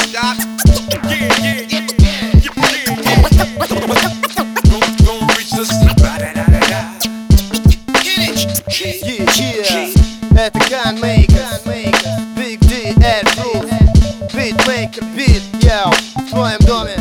Doc. Gonna reach the Это Gunmaker, Big D, Air Proof, Beatmaker, Beat, yo, в твоем доме.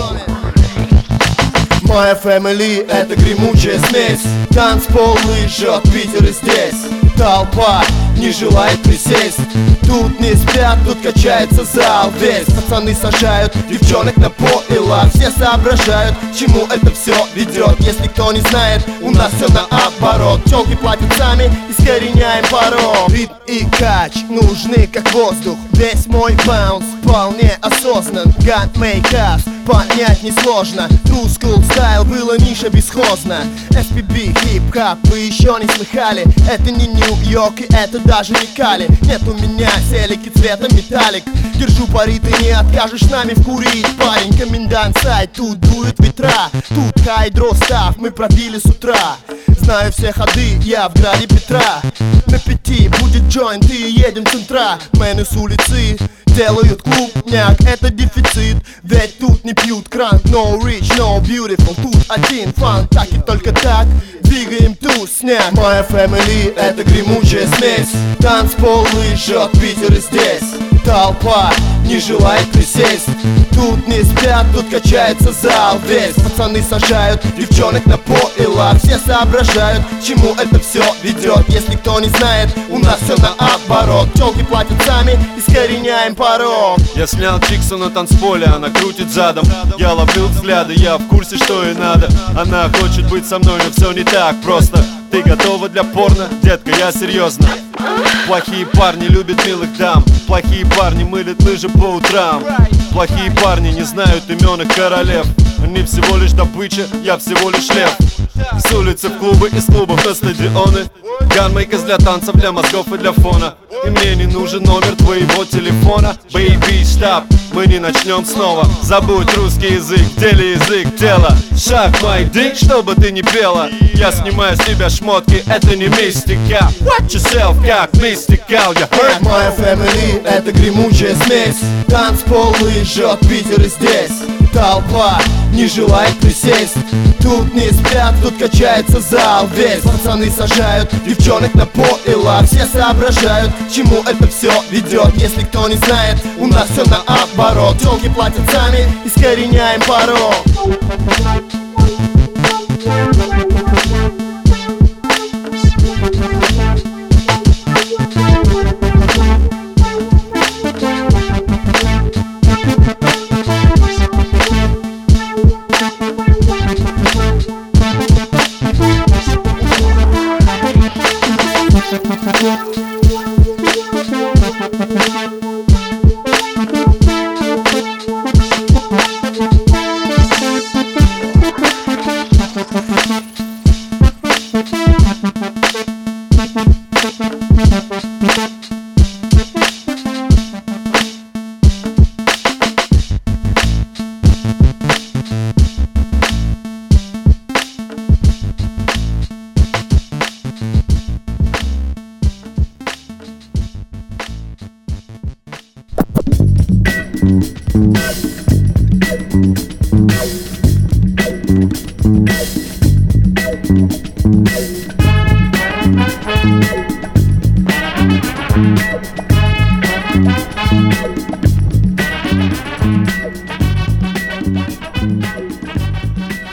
Моя family — это гремучая смесь. Танцпол жжет Питер и здесь. Толпа не желает присесть. Тут не спят, тут качается зал весь. Пацаны сажают девчонок на поила. Все соображают, к чему это все ведет. Если кто не знает, у нас все наоборот. Тёлки платят сами, искореняем порог. Ритм и кач нужны как воздух. Весь мой баунс вполне осознан. Gunmakers понять несложно. True school style было ниша бесхозно. SPB, хип-хап вы еще не слыхали. Это не Нью-Йорк и это даже не Кали. Нет у меня селики цвета металлик. Держу пари, ты не откажешь нами вкурить. Парень, комендант сайт, тут дуют ветра. Тут хайдростав, мы пробили с утра. Знаю все ходы, я в граде Петра. На 5 будет джойнт и едем с утра. Мэны с улицы делают клубняк, это дефицит. Ведь тут не пьют кранк. No rich, no beautiful. Тут один фан, так и только так двигаем тусняк. Моя family — это гремучая смесь. Танцпол жжет Питер и здесь. Толпа не желает присесть. Тут не спят, тут качается зал весь. Пацаны сажают девчонок на поила. Все соображают, к чему это все ведет. Если кто не знает, у нас все наоборот. Тёлки платят сами, искореняем порог. Я снял чиксу на танцполе, она крутит задом. Я ловлю взгляды, я в курсе, что и надо. Она хочет быть со мной, но все не так просто. Ты готова для порно? Детка, я серьезно. Плохие парни любят милых дам. Плохие парни мылят лыжи по утрам. Плохие парни не знают имен их королев. Они всего лишь добыча, я всего лишь лев. С улицы в клубы, из клубов на стадионы. Gunmakers для танцев, для мозгов и для фона. И мне не нужен номер твоего телефона. Baby, стоп, мы не начнем снова. Забудь русский язык, телеязык, тело. Шаг мой дик, чтобы ты не пела. Я снимаю с тебя шмотки, это не мистика. Watch yourself, как мистикал, я heard. Моя family — это гремучая смесь. Танцпол жжет Питер и здесь. Толпа не желает присесть. Тут не спят, тут качается зал весь. Пацаны сажают девчонок на поила. Все соображают, к чему это все ведет. Если кто не знает, у нас все наоборот. Тёлки платят сами, искореняем порог.